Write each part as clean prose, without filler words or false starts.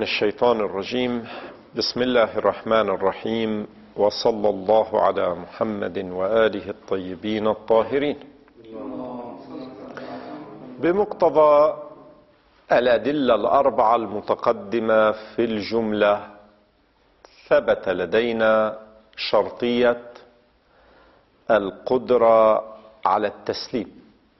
من الشيطان الرجيم. بسم الله الرحمن الرحيم، وصلى الله على محمد وآله الطيبين الطاهرين. بمقتضى الأدلة الأربعة المتقدمة في الجملة، ثبت لدينا شرطية القدرة على التسليم.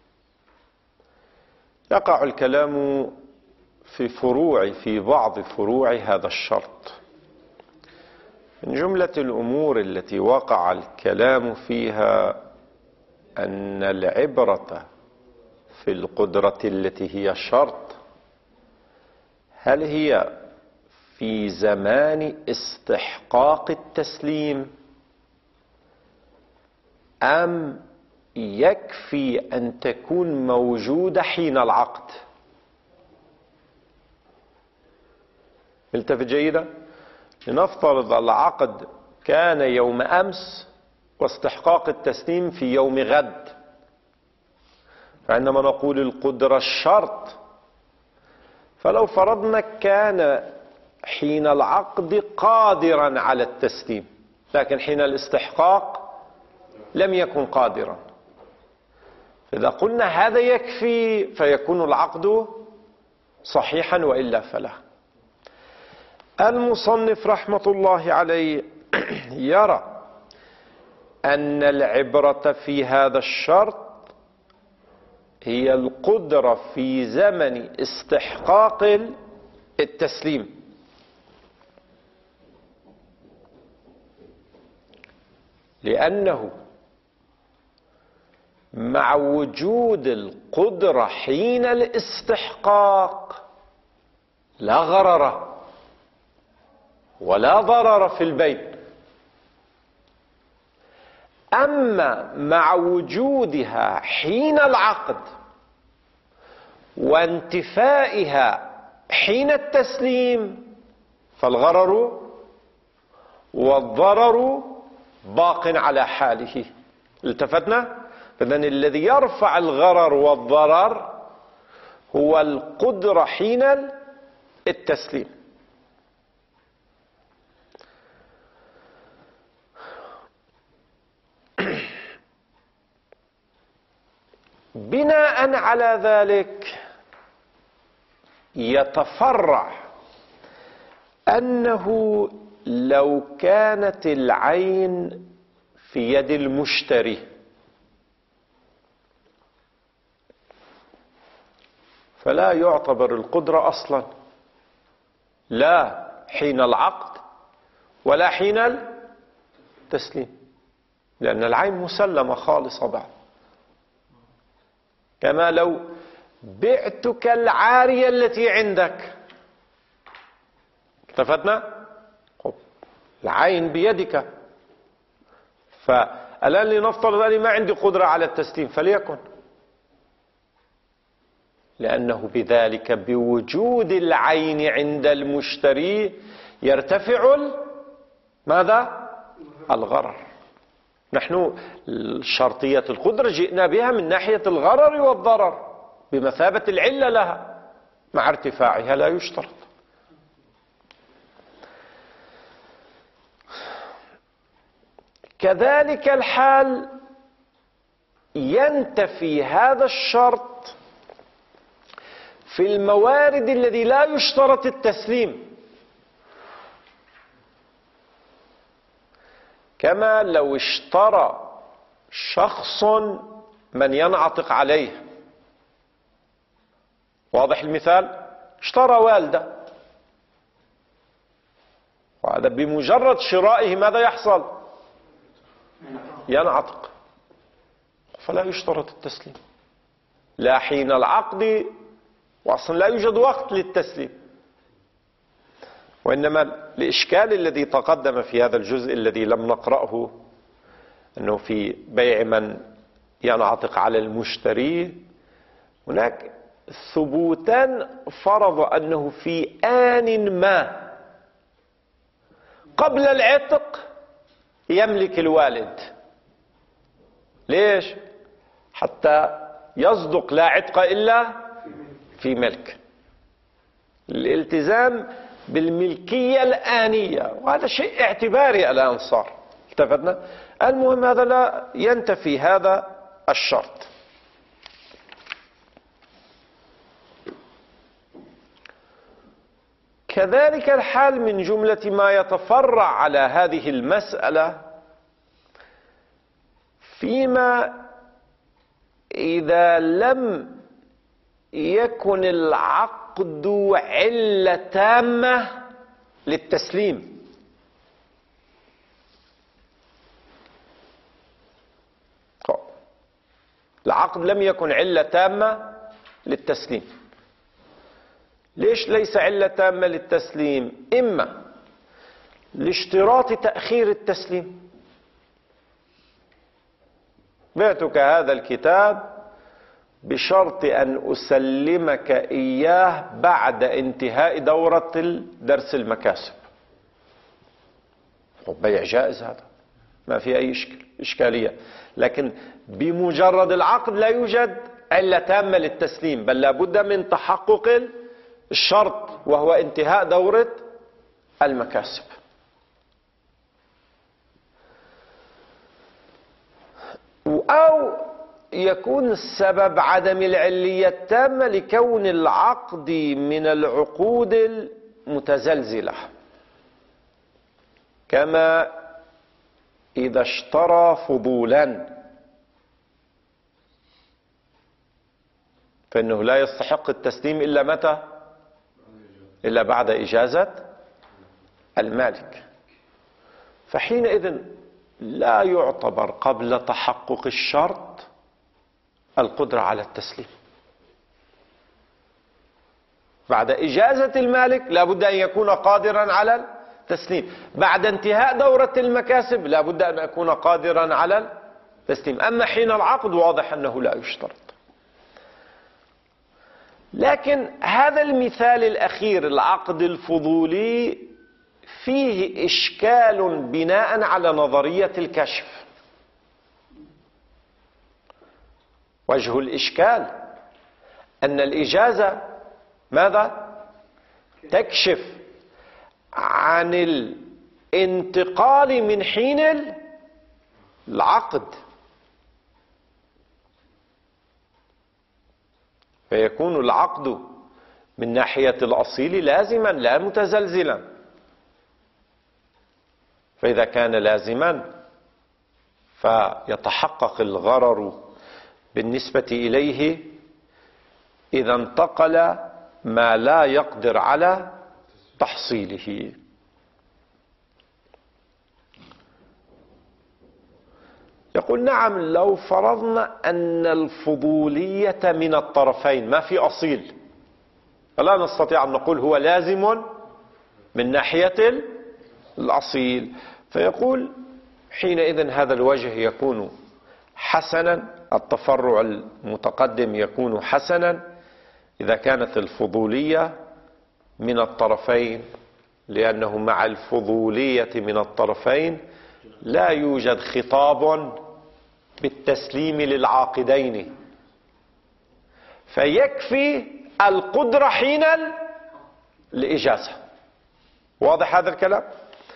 يقع الكلام في بعض فروع هذا الشرط. من جملة الأمور التي وقع الكلام فيها أن العبرة في القدرة التي هي شرط، هل هي في زمان استحقاق التسليم أم يكفي أن تكون موجودة حين العقد؟ التفت جيدا. لنفترض العقد كان يوم أمس واستحقاق التسليم في يوم غد، فعندما نقول القدرة الشرط، فلو فرضنا كان حين العقد قادرا على التسليم لكن حين الاستحقاق لم يكن قادرا، إذا قلنا هذا يكفي فيكون العقد صحيحا وإلا فلا. المصنف رحمة الله عليه يرى أن العبرة في هذا الشرط هي القدرة في زمن استحقاق التسليم، لأنه مع وجود القدرة حين الاستحقاق لا غرر ولا ضرر في البيع. أما مع وجودها حين العقد وانتفائها حين التسليم فالغرر والضرر باق على حاله. التفتنا؟ فإذن الذي يرفع الغرر والضرر هو القدرة حين التسليم. بناء على ذلك يتفرع أنه لو كانت العين في يد المشتري فلا يعتبر القدرة أصلا، لا حين العقد ولا حين التسليم، لأن العين مسلمة خالصة بعد. كما لو بعتك العارية التي عندك، اتفقنا؟ العين بيدك، فالآن لنفترض أني ما عندي قدرة على التسليم فليكن، لأنه بذلك بوجود العين عند المشتري يرتفع ماذا؟ الغرر. نحن شرطية القدرة جئنا بها من ناحية الغرر والضرر بمثابة العلة لها، مع ارتفاعها لا يشترط. كذلك الحال ينتفي هذا الشرط في الموارد الذي لا يشترط التسليم، كما لو اشترى شخص من ينعتق عليه. واضح المثال؟ اشترى والده، وهذا بمجرد شرائه ماذا يحصل؟ ينعتق، فلا يشترط التسليم لا حين العقد، وأصلا لا يوجد وقت للتسليم. وإنما الإشكال الذي تقدم في هذا الجزء الذي لم نقرأه أنه في بيع من ينعتق على المشتري هناك ثبوتان فرض أنه في آن ما قبل العتق يملك الوالد. ليش؟ حتى يصدق لا عتق إلا في ملك. الالتزام بالملكية الآنية، وهذا شيء اعتباري الآن صار. التفتنا؟ المهم هذا لا ينتفي هذا الشرط. كذلك الحال من جملة ما يتفرع على هذه المسألة فيما إذا لم يكن العقد علة تامة للتسليم. العقد لم يكن علة تامة للتسليم. ليش ليس علة تامة للتسليم؟ إما لاشتراط تأخير التسليم، بعتك هذا الكتاب بشرط أن أسلمك إياه بعد انتهاء دورة درس المكاسب. بيع جائز، هذا ما في أي إشكالية، لكن بمجرد العقد لا يوجد علة تامة للتسليم، بل لابد من تحقق الشرط وهو انتهاء دورة المكاسب. أو يكون السبب عدم العلية التامة لكون العقد من العقود المتزلزلة، كما إذا اشترى فضولا فإنه لا يستحق التسليم إلا متى؟ إلا بعد إجازة المالك. فحينئذ لا يعتبر قبل تحقق الشرط القدرة على التسليم. بعد إجازة المالك لا بد أن يكون قادرا على التسليم، بعد انتهاء دورة المكاسب لا بد أن أكون قادرا على التسليم. أما حين العقد واضح أنه لا يشترط. لكن هذا المثال الأخير، العقد الفضولي، فيه إشكال بناء على نظرية الكشف. وجه الإشكال أن الإجازة ماذا؟ تكشف عن الانتقال من حين العقد، فيكون العقد من ناحية الأصيل لازما لا متزلزلا. فإذا كان لازما فيتحقق الغرر بالنسبة إليه إذا انتقل ما لا يقدر على تحصيله. يقول نعم، لو فرضنا أن الفضولية من الطرفين، ما في أصيل، فلا نستطيع أن نقول هو لازم من ناحية الأصيل، فيقول حينئذ هذا الوجه يكون حسنا، التفرع المتقدم يكون حسنا إذا كانت الفضولية من الطرفين، لأنه مع الفضولية من الطرفين لا يوجد خطاب بالتسليم للعاقدين، فيكفي القدرة حين الإجازة. واضح هذا الكلام؟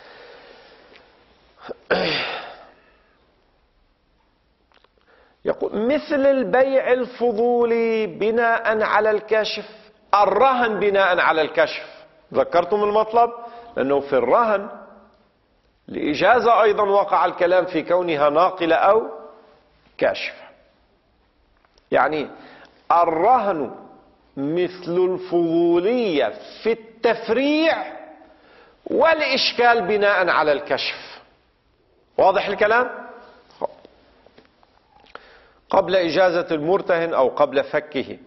يقول مثل البيع الفضولي بناء على الكشف، الرهن بناء على الكشف. ذكرتم المطلب؟ لأنه في الرهن لإجازة أيضا وقع الكلام في كونها ناقلة أو كاشفة. يعني الرهن مثل الفضولية في التفريع والإشكال بناء على الكشف. واضح الكلام؟ قبل إجازة المرتهن أو قبل فكه.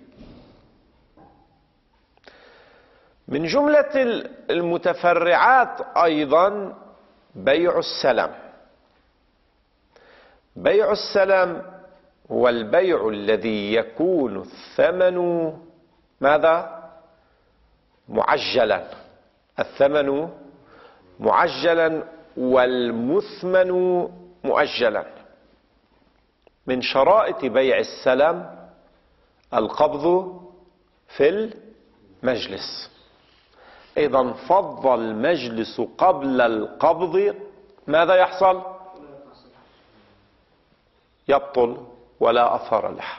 من جملة المتفرعات أيضا بيع السلم. بيع السلم هو البيع الذي يكون الثمن ماذا؟ معجلا. الثمن معجلا والمثمن مؤجلا. من شرائط بيع السلم القبض في المجلس. إذا انفض المجلس قبل القبض ماذا يحصل؟ يبطل ولا أثر له.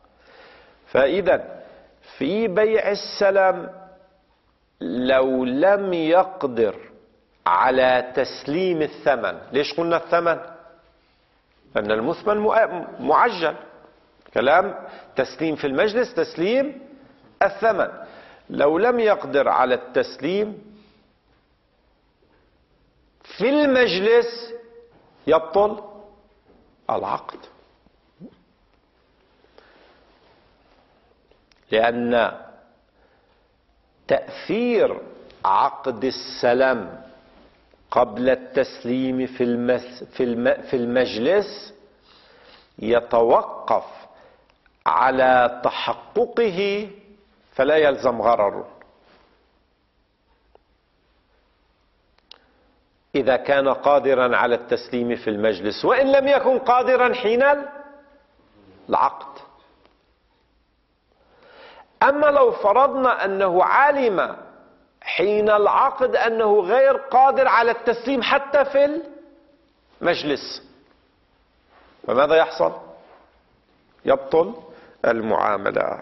فإذا في بيع السلم لو لم يقدر على تسليم الثمن، ليش قلنا الثمن؟ لأن المثمن معجل، كلام تسليم في المجلس تسليم الثمن. لو لم يقدر على التسليم في المجلس يبطل العقد، لأن تأثير عقد السلم قبل التسليم في المجلس يتوقف على تحققه، فلا يلزم غرر. إذا كان قادرا على التسليم في المجلس، وإن لم يكن قادرا حين العقد. أما لو فرضنا أنه علم حين العقد أنه غير قادر على التسليم حتى في المجلس، فماذا يحصل؟ يبطل المعاملة.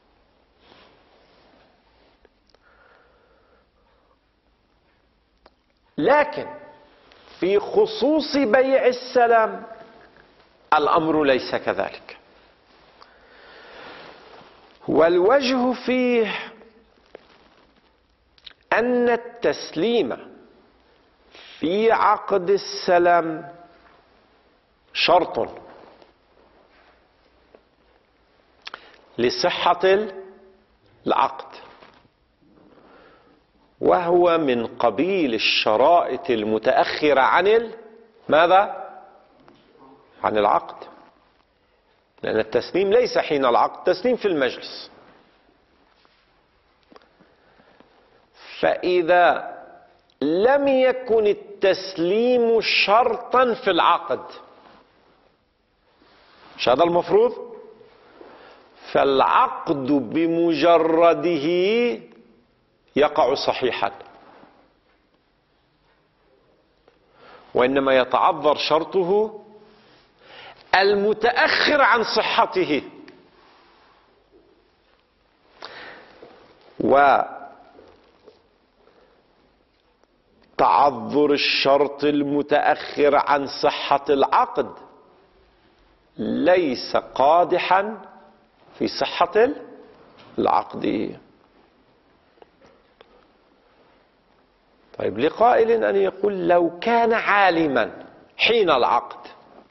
لكن في خصوص بيع السلم الأمر ليس كذلك، والوجه فيه أن التسليم في عقد السلم شرط لصحة العقد، وهو من قبيل الشرائط المتأخرة عن ماذا؟ عن العقد، لأن التسليم ليس حين العقد، تسليم في المجلس. فإذا لم يكن التسليم شرطا في العقد، مش هذا المفروض؟ فالعقد بمجرده يقع صحيحا، وإنما يتعذر شرطه المتأخر عن صحته. وتعذر الشرط المتأخر عن صحة العقد ليس قادحا في صحة العقد. طيب، لقائل أن يقول لو كان عالما حين العقد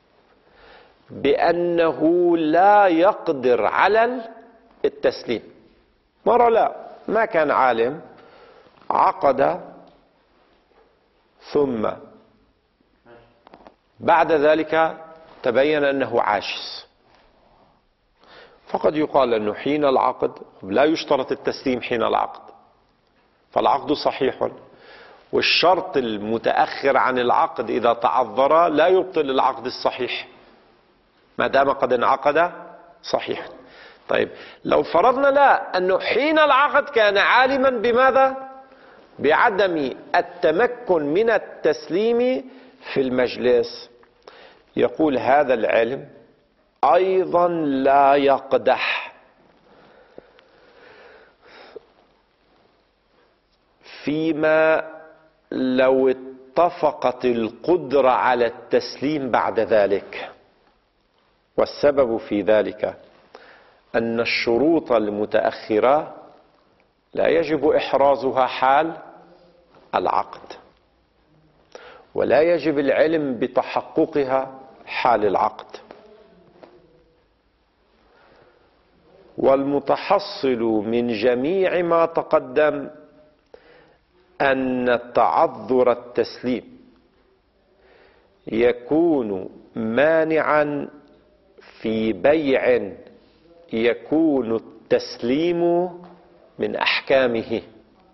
بأنه لا يقدر على التسليم، مرة لا، ما كان عالم، عقد ثم بعد ذلك تبين أنه عاجز، فقد يقال أنه حين العقد لا يشترط التسليم حين العقد، فالعقد صحيح، والشرط المتأخر عن العقد إذا تعذر لا يبطل العقد الصحيح ما دام قد انعقد صحيح. طيب، لو فرضنا لا، أنه حين العقد كان عالما بماذا؟ بعدم التمكن من التسليم في المجلس، يقول هذا العلم أيضا لا يقدح فيما لو اتفقت القدرة على التسليم بعد ذلك. والسبب في ذلك أن الشروط المتأخرة لا يجب إحرازها حال العقد، ولا يجب العلم بتحققها حال العقد. والمتحصل من جميع ما تقدم أن تعذر التسليم يكون مانعا في بيع يكون التسليم من أحكامه،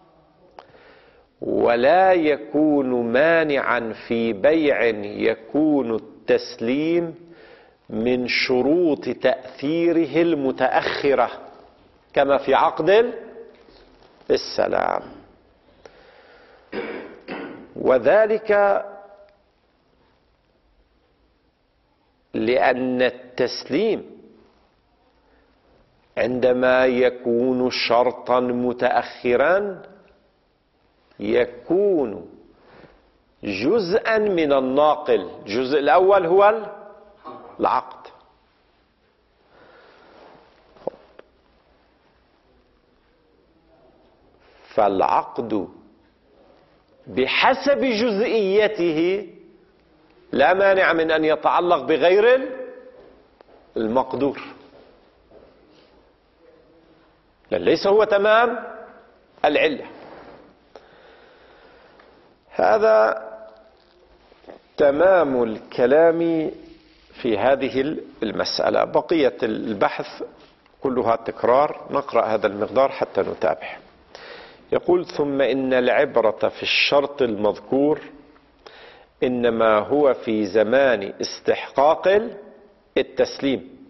ولا يكون مانعا في بيع يكون التسليم من شروط تأثيره المتأخرة كما في عقد السلام. وذلك لأن التسليم عندما يكون شرطا متأخرا يكون جزءا من الناقل. الجزء الأول هو العقد. فالعقد بحسب جزئيته لا مانع من أن يتعلق بغير المقدور، لأن ليس هو تمام العلة. هذا تمام الكلام في هذه المسألة. بقية البحث كلها تكرار. نقرأ هذا المقدار حتى نتابع. يقول: ثم إن العبرة في الشرط المذكور إنما هو في زمان استحقاق التسليم.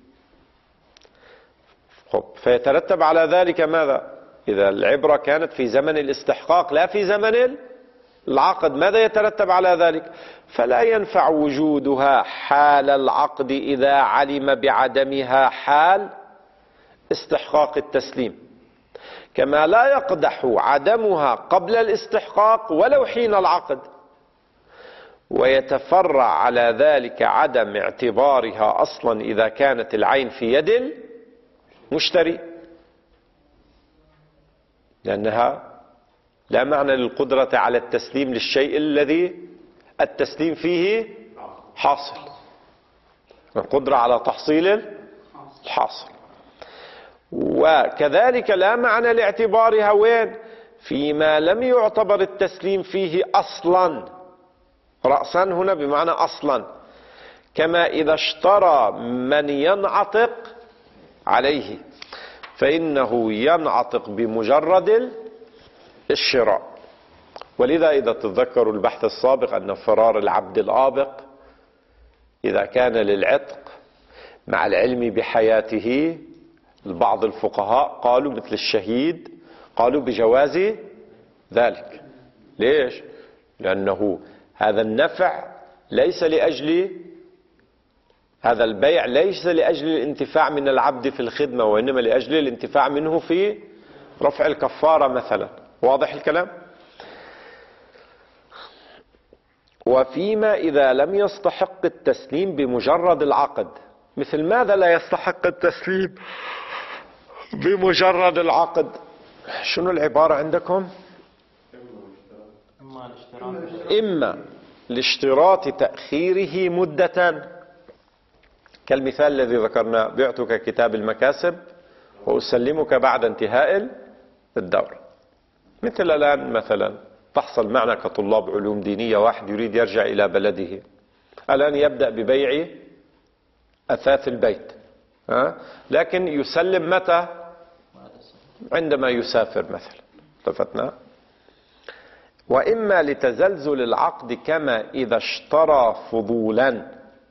فيترتب على ذلك ماذا؟ إذا العبرة كانت في زمن الاستحقاق لا في زمن العقد، ماذا يترتب على ذلك؟ فلا ينفع وجودها حال العقد إذا علم بعدمها حال استحقاق التسليم، كما لا يقدح عدمها قبل الاستحقاق ولو حين العقد. ويتفرع على ذلك عدم اعتبارها أصلا إذا كانت العين في يد المشتري، لأنها لا معنى للقدرة على التسليم للشيء الذي التسليم فيه حاصل، القدرة على تحصيل الحاصل. وكذلك لا معنى لاعتبارها وين؟ فيما لم يعتبر التسليم فيه أصلا. رأسا هنا بمعنى أصلا، كما إذا اشترى من ينعتق عليه فإنه ينعتق بمجرد الشراء. ولذا إذا تتذكروا البحث السابق أن فرار العبد الآبق إذا كان للعتق مع العلم بحياته، بعض الفقهاء قالوا مثل الشهيد قالوا بجواز ذلك. ليش؟ لأنه هذا النفع ليس لأجل هذا البيع، ليس لأجل الانتفاع من العبد في الخدمة، وإنما لأجل الانتفاع منه في رفع الكفارة مثلا. واضح الكلام؟ وفيما إذا لم يستحق التسليم بمجرد العقد. مثل ماذا لا يستحق التسليم بمجرد العقد؟ شنو العبارة عندكم؟ إما لاشتراط تأخيره مدة، كالمثال الذي ذكرناه: بعتك كتاب المكاسب وأسلمك بعد انتهاء الدور. مثل الآن مثلا تحصل معنا كطلاب علوم دينية واحد يريد يرجع إلى بلده، الآن يبدأ ببيع أثاث البيت، لكن يسلم متى؟ عندما يسافر مثلا. اتفقنا؟ وإما لتزلزل العقد كما إذا اشترى فضولا،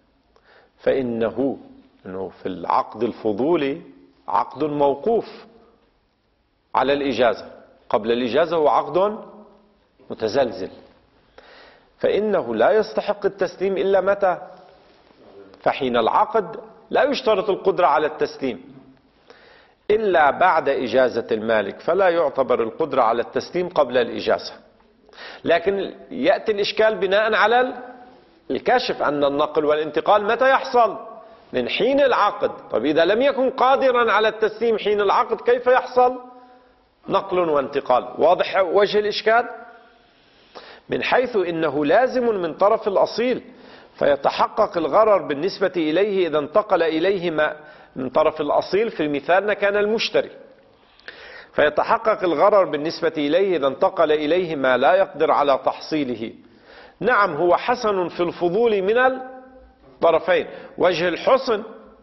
فإنه في العقد الفضولي عقد موقوف على الإجازة، قبل الإجازة هو عقد متزلزل، فإنه لا يستحق التسليم إلا متى؟ فحين العقد لا يشترط القدرة على التسليم إلا بعد إجازة المالك، فلا يعتبر القدرة على التسليم قبل الإجازة. لكن يأتي الإشكال بناء على الكشف أن النقل والانتقال متى يحصل؟ من حين العقد. طيب إذا لم يكن قادرا على التسليم حين العقد كيف يحصل نقل وانتقال؟ واضح وجه الإشكال؟ من حيث إنه لازم من طرف الأصيل، فيتحقق الغرر بالنسبة إليه إذا انتقل إليه ما من طرف الأصيل. في المثال كان المشتري، فيتحقق الغرر بالنسبة إليه إذا انتقل إليه ما لا يقدر على تحصيله. نعم هو حسن في الفضول من الطرفين، وجه الحسن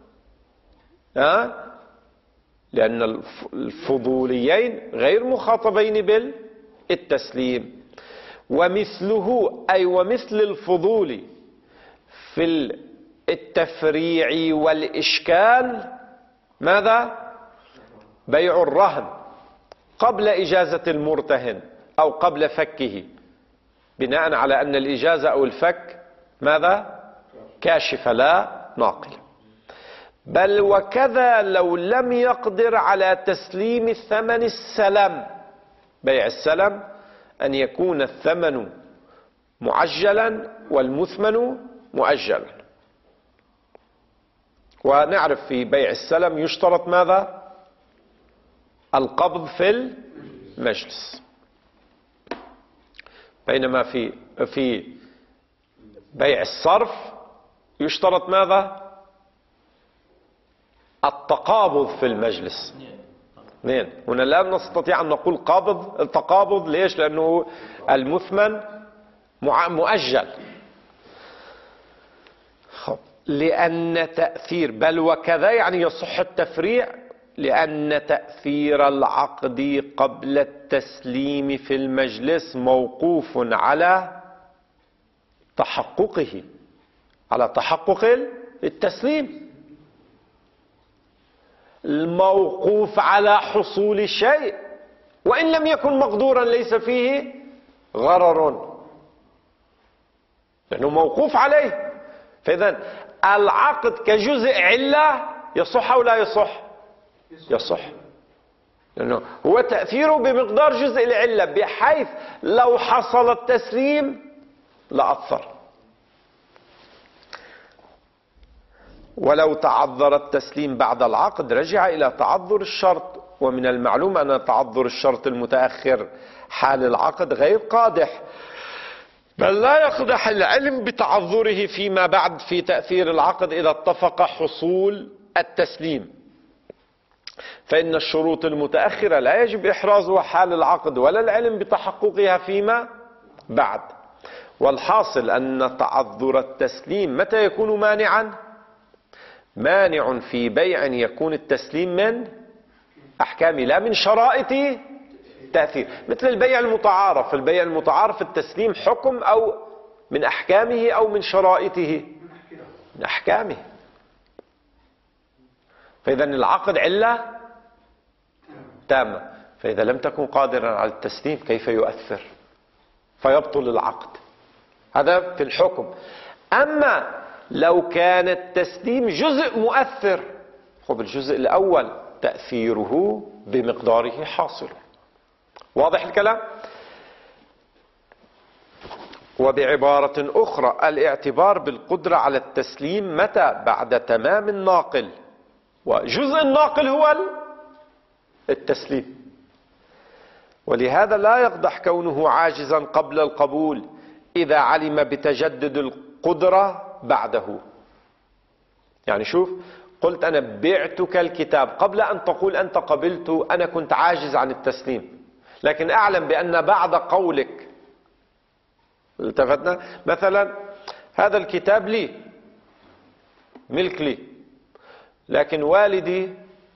لأن الفضوليين غير مخاطبين بالتسليم. ومثله أي ومثل الفضول في التفريع والإشكال ماذا؟ بيع الرهن قبل إجازة المرتهن أو قبل فكه. بناء على أن الإجازة أو الفك ماذا؟ كاشفة لا ناقلة. بل وكذا لو لم يقدر على تسليم الثمن السلم، بيع السلم أن يكون الثمن معجلا والمثمن مؤجلا. ونعرف في بيع السلم يشترط ماذا؟ القبض في المجلس، بينما في بيع الصرف يشترط ماذا؟ التقابض في المجلس. اثنين. هنا لا نستطيع أن نقول تقابض. ليش؟ لأنه المثمن مؤجل. لأن تأثير بل وكذا يعني يصح التفريع، لأن تأثير العقد قبل التسليم في المجلس موقوف على تحققه، على تحقق التسليم. الموقوف على حصول الشيء وإن لم يكن مقدورا ليس فيه غرر، لأنه موقوف عليه. فإذا العقد كجزء علة يصح أو لا يصح؟ يصح، لأنه هو تأثيره بمقدار جزء العلة، بحيث لو حصل التسليم لأثر. ولو تعذر التسليم بعد العقد رجع إلى تعذر الشرط. ومن المعلوم أن تعذر الشرط المتأخر حال العقد غير قادح، بل لا يقدح العلم بتعذره فيما بعد في تأثير العقد إذا اتفق حصول التسليم. فإن الشروط المتأخرة لا يجب إحرازها حال العقد ولا العلم بتحققها فيما بعد. والحاصل أن تعذر التسليم متى يكون مانعا؟ مانع في بيع يكون التسليم من أحكامه لا من شرائط تأثير، مثل البيع المتعارف. البيع المتعارف التسليم حكم أو من أحكامه أو من شرائطه؟ من أحكامه. فإذا العقد علة تامة، فإذا لم تكن قادرا على التسليم كيف يؤثر؟ فيبطل العقد. هذا في الحكم. أما لو كان التسليم جزء مؤثر، خب الجزء الأول تأثيره بمقداره حاصل. واضح الكلام؟ وبعبارة أخرى الاعتبار بالقدرة على التسليم متى؟ بعد تمام الناقل، وجزء الناقل هو التسليم. ولهذا لا يقدح كونه عاجزا قبل القبول إذا علم بتجدد القدرة بعده. يعني شوف، قلت أنا بعتك الكتاب، قبل أن تقول أنت قبلت أنا كنت عاجز عن التسليم، لكن أعلم بأن بعد قولك، التفتنا مثلا هذا الكتاب لي، ملك لي، لكن والدي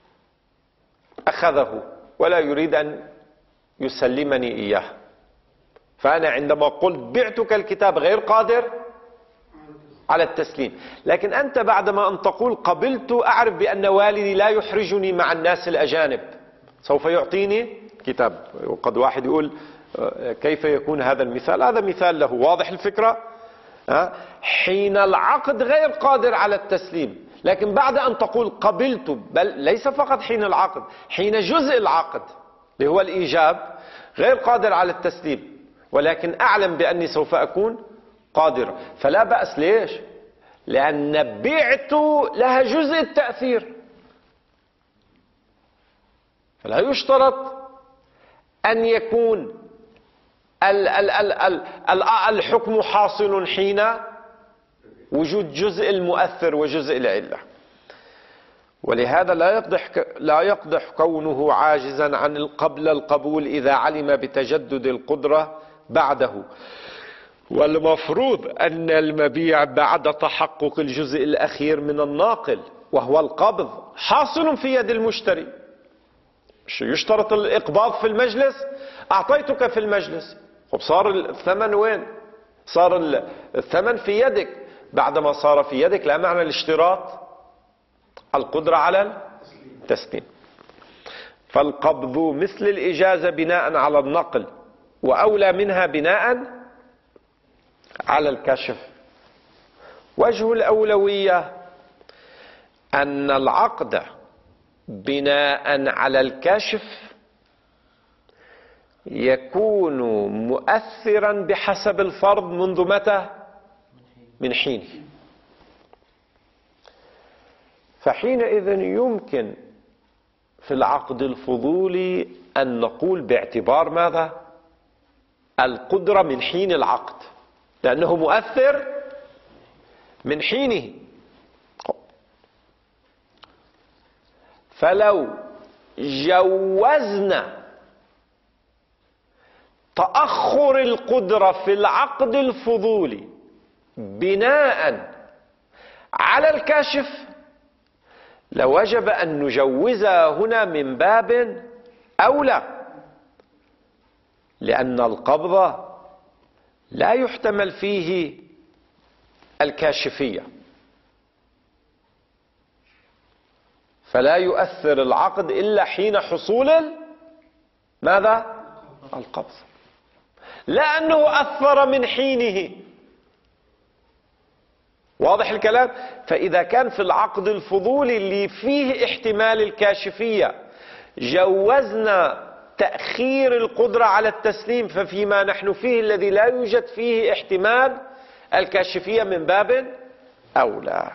أخذه ولا يريد أن يسلمني إياه، فأنا عندما قلت بعتك الكتاب غير قادر على التسليم. لكن أنت بعدما أن تقول قبلت أعرف بأن والدي لا يحرجني مع الناس الأجانب، سوف يعطيني كتاب. وقد واحد يقول كيف يكون هذا المثال؟ هذا مثال له. واضح الفكرة؟ حين العقد غير قادر على التسليم، لكن بعد أن تقول قبلت، بل ليس فقط حين العقد، حين جزء العقد اللي هو الإيجاب غير قادر على التسليم، ولكن أعلم بأني سوف أكون قادر، فلا بأس. ليش؟ لأن بعت لها جزء التأثير، فلا يشترط أن يكون الحكم حاصل حين وجود جزء المؤثر وجزء العلة. ولهذا لا يقدح كونه عاجزا عن قبل القبول إذا علم بتجدد القدرة بعده. والمفروض أن المبيع بعد تحقق الجزء الأخير من الناقل وهو القبض حاصل في يد المشتري. يشترط الإقباض في المجلس؟ أعطيتك في المجلس، صار الثمن وين؟ صار الثمن في يدك. بعدما صار في يدك لا معنى الاشتراط القدرة على التسليم. فالقبض مثل الإجازة بناء على النقل، وأولى منها بناء على الكشف. وجه الأولوية أن العقد بناء على الكشف يكون مؤثرا بحسب الفرض منذ متى؟ من حينه. فحينئذ يمكن في العقد الفضولي أن نقول باعتبار ماذا؟ القدرة من حين العقد، لأنه مؤثر من حينه. فلو جوزنا تأخر القدرة في العقد الفضولي بناء على الكاشف لوجب أن نجوزها هنا من باب أولى، لأن القبض لا يحتمل فيه الكاشفية، فلا يؤثر العقد إلا حين حصول ماذا؟ القبض، لأنه أثر من حينه. واضح الكلام؟ فإذا كان في العقد الفضولي اللي فيه احتمال الكاشفية جوزنا تأخير القدرة على التسليم، ففيما نحن فيه الذي لا يوجد فيه احتمال الكاشفية من باب أولى.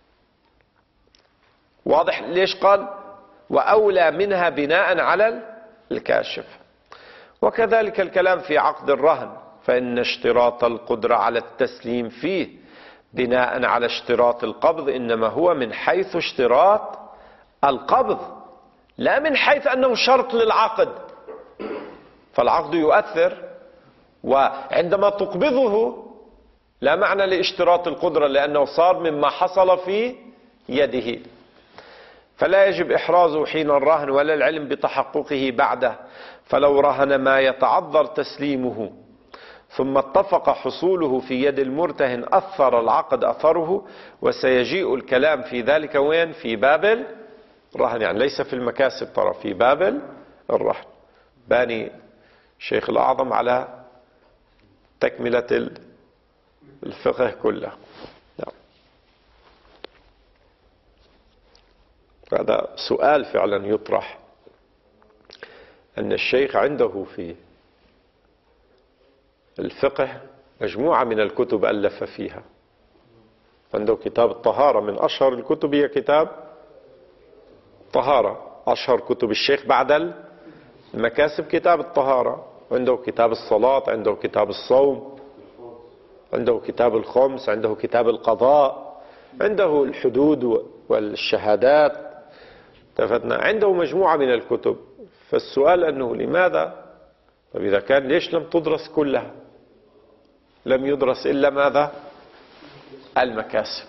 واضح ليش قال وأولى منها بناء على الكاشف؟ وكذلك الكلام في عقد الرهن، فإن اشتراط القدرة على التسليم فيه بناء على اشتراط القبض إنما هو من حيث اشتراط القبض، لا من حيث أنه شرط للعقد. فالعقد يؤثر، وعندما تقبضه لا معنى لاشتراط القدرة لأنه صار مما حصل في يده، فلا يجب إحرازه حين الرهن ولا العلم بتحققه بعده. فلو رهن ما يتعذر تسليمه ثم اتفق حصوله في يد المرتهن أثر العقد أثره، وسيجيء الكلام في ذلك وين؟ في باب الرهن، يعني ليس في المكاسب، ترى في باب الرهن. باني الشيخ الأعظم على تكملة الفقه كله. هذا سؤال فعلا يطرح، أن الشيخ عنده في الفقه مجموعة من الكتب ألف فيها. عنده كتاب الطهارة، من أشهر الكتب هي كتاب طهارة، أشهر كتب الشيخ بعد المكاسب كتاب الطهارة. عنده كتاب الصلاة، عنده كتاب الصوم، عنده كتاب الخمس، عنده كتاب القضاء، عنده الحدود والشهادات، اتفقنا، عنده مجموعة من الكتب. فالسؤال أنه لماذا؟ طيب إذا كان ليش لم تدرس كلها؟ لم يدرس إلا ماذا؟ المكاسب.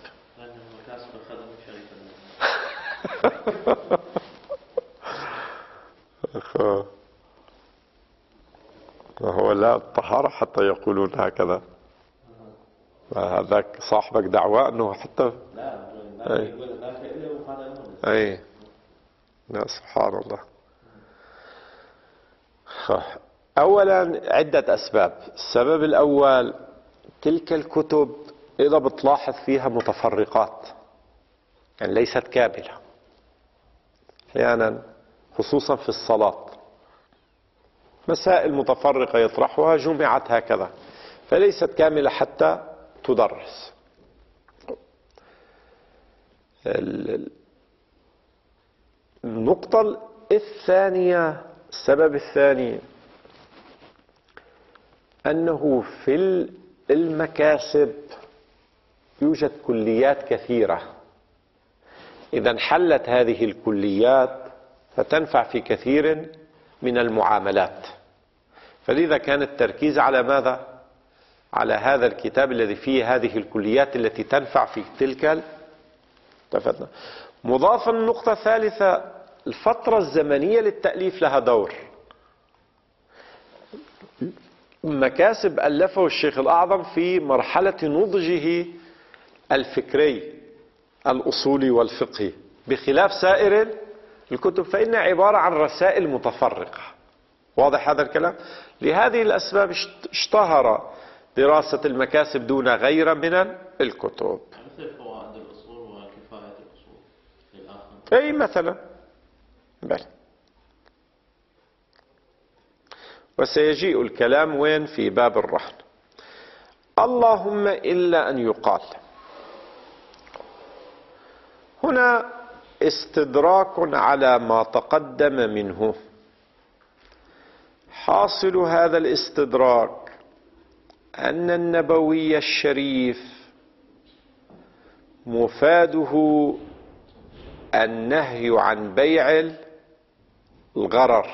هو لا الطهارة حتى يقولون هكذا. هذاك صاحبك دعوة أنه حتى أي لا، سبحان الله. أولا عدة أسباب. السبب الأول تلك الكتب إذا بتلاحظ فيها متفرقات، يعني ليست كاملة أحيانا، خصوصا في الصلاة مسائل متفرقة يطرحها جمعت هكذا، فليست كاملة حتى تدرس. النقطة الثانية، السبب الثاني أنه في المكاسب يوجد كليات كثيرة، إذا انحلت هذه الكليات فتنفع في كثير من المعاملات. فلذا كان التركيز على ماذا؟ على هذا الكتاب الذي فيه هذه الكليات التي تنفع في تلك اتفقنا. مضافا النقطة الثالثة، الفترة الزمنية للتأليف لها دور. مكاسب ألفه الشيخ الأعظم في مرحلة نضجه الفكري الأصولي والفقهي، بخلاف سائر الكتب فإنها عبارة عن رسائل متفرقة. واضح هذا الكلام؟ لهذه الأسباب اشتهر دراسة المكاسب دون غير من الكتب. مثل فوائد الأصول وكفاية الأصول للآخر. أي مثلا. بل وسيجيء الكلام وين؟ في باب الرهن. اللهم إلا أن يقال هنا استدراك على ما تقدم منه. حاصل هذا الاستدراك أن النبوي الشريف مفاده النهي عن بيع الغرر.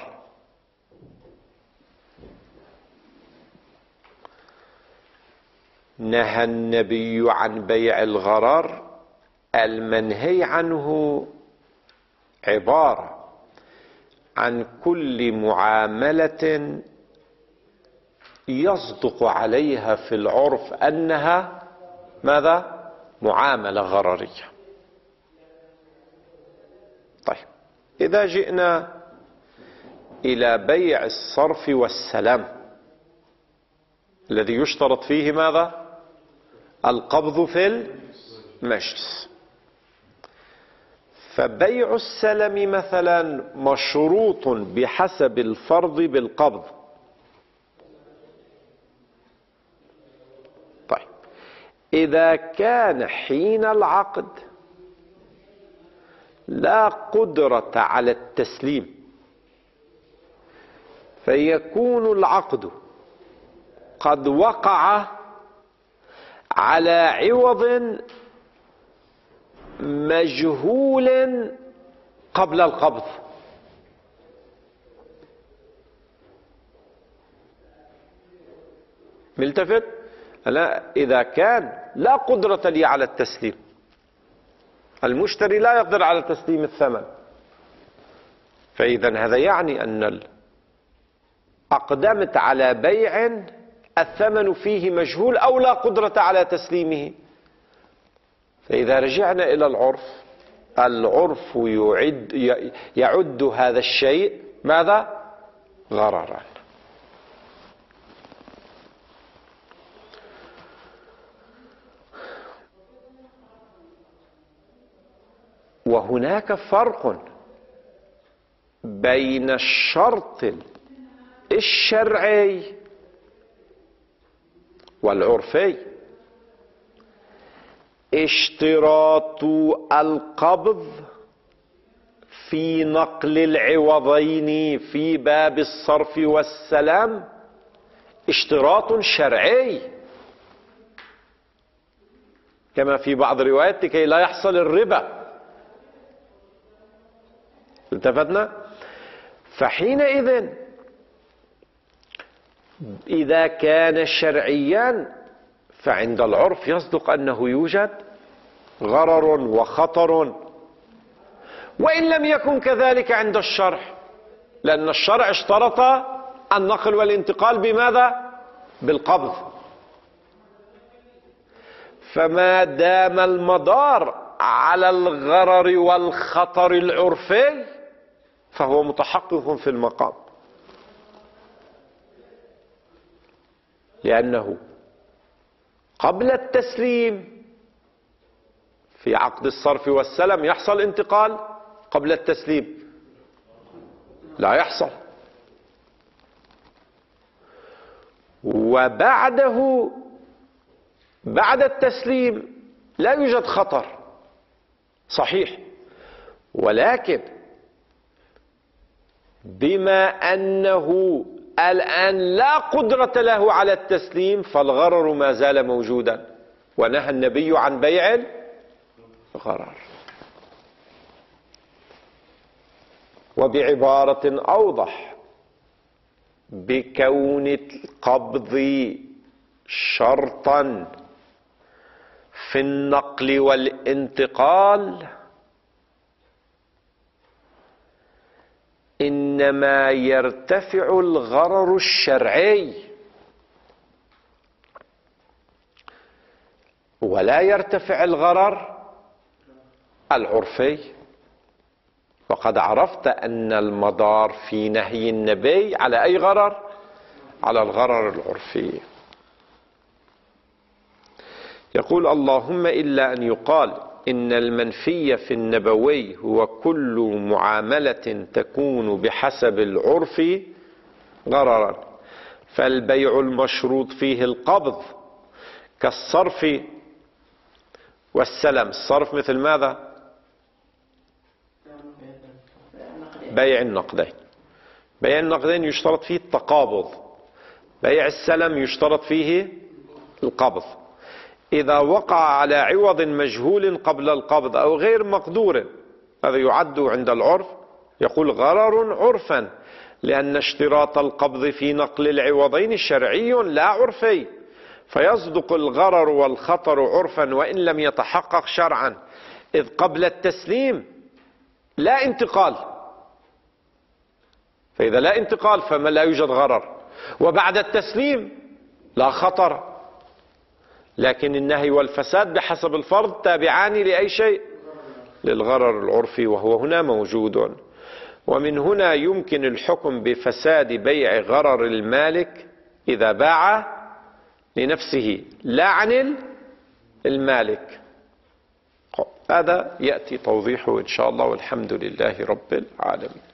نهى النبي عن بيع الغرر. المنهي عنه عبارة عن كل معاملة يصدق عليها في العرف أنها ماذا؟ معاملة غررية. طيب، إذا جئنا إلى بيع الصرف والسلام الذي يشترط فيه ماذا؟ القبض في المجلس. فبيع السلم مثلا مشروط بحسب الفرض بالقبض. طيب، إذا كان حين العقد لا قدرة على التسليم فيكون العقد قد وقع على عوض مجهول قبل القبض. ملتفت؟ لا، إذا كان لا قدرة لي على التسليم، المشتري لا يقدر على تسليم الثمن، فإذا هذا يعني أن أقدمت على بيع الثمن فيه مجهول أو لا قدرة على تسليمه. فإذا رجعنا إلى العرف يعد هذا الشيء ماذا؟ غررا. وهناك فرق بين الشرط الشرعي والعرفي. اشتراط القبض في نقل العوضين في باب الصرف والسلام اشتراط شرعي، كما في بعض الروايات لكي لا يحصل الربا. التفتنا؟ فحينئذ إذا كان شرعيا فعند العرف يصدق أنه يوجد غرر وخطر، وإن لم يكن كذلك عند الشرع، لأن الشرع اشترط النقل والانتقال بماذا؟ بالقبض. فما دام المدار على الغرر والخطر العرفي فهو متحقق في المقام، لأنه قبل التسليم في عقد الصرف والسلم يحصل انتقال، قبل التسليم لا يحصل، وبعده بعد التسليم لا يوجد خطر صحيح، ولكن بما أنه الآن لا قدرة له على التسليم فالغرر ما زال موجودا، ونهى النبي عن بيع الغرر. وبعبارة أوضح، بكون القبض شرطا في النقل والانتقال إنما يرتفع الغرر الشرعي ولا يرتفع الغرر العرفي. وقد عرفت أن المدار في نهي النبي على أي غرر؟ على الغرر العرفي. يقول اللهم إلا أن يقال إن المنفي في النبوي هو كل معاملة تكون بحسب العرف غررا، فالبيع المشروط فيه القبض كالصرف والسلم. الصرف مثل ماذا؟ بيع النقدين. بيع النقدين يشترط فيه التقابض، بيع السلم يشترط فيه القبض. إذا وقع على عوض مجهول قبل القبض أو غير مقدور، هذا يعد عند العرف، يقول غرر عرفا، لأن اشتراط القبض في نقل العوضين شرعي لا عرفي، فيصدق الغرر والخطر عرفا وإن لم يتحقق شرعا، إذ قبل التسليم لا انتقال، فإذا لا انتقال فما لا يوجد غرر، وبعد التسليم لا خطر. لكن النهي والفساد بحسب الفرض تابعان لأي شيء؟ للغرر العرفي، وهو هنا موجود. ومن هنا يمكن الحكم بفساد بيع غرر المالك إذا باع لنفسه لا عن المالك. هذا يأتي توضيحه إن شاء الله، والحمد لله رب العالمين.